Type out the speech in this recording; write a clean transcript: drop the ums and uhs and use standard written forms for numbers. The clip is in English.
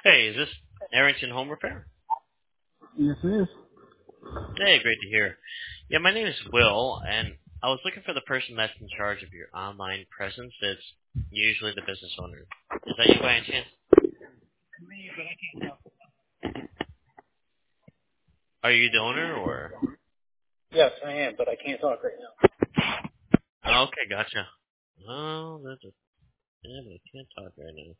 Hey, is this Arrington Home Repair? Yes, it is. Hey, great to hear. Yeah, my name is Will, and I was looking for the person that's in charge of your online presence. It's usually the business owner. Is that you by any chance? Are you the owner, or? Yes, I am, but I can't talk right now. Oh, okay, gotcha. Oh, that's a, yeah, but I can't talk right now.